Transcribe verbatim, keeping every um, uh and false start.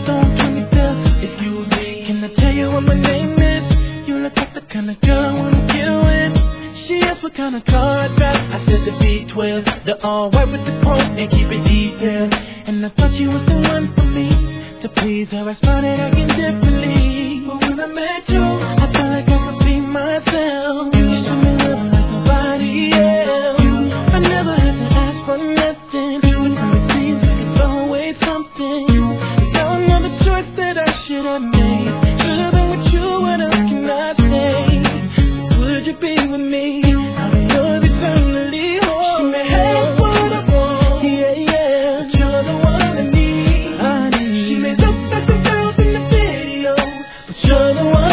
stone twenty-fifth. If you leave, can I tell you what my name is? You look like the kind of girl I wanna get with. She asked what kind of car I drive. I said the V twelve, the all white with the chrome and keep it detailed. And I thought she was the one for me. To please her, I started acting differently. But when I met you, I felt like I could be myself. You showed me love like nobody else. I never had to ask for nothing. But now it seems like it's always something. You're another choice that I should have made. Should have been with you, what else can I say? Would you be with me? I'll be yours eternally. Oh, she may have what I want. Yeah, yeah. But you're the one I need. I need. She may look like the girls in the video, but you're the one.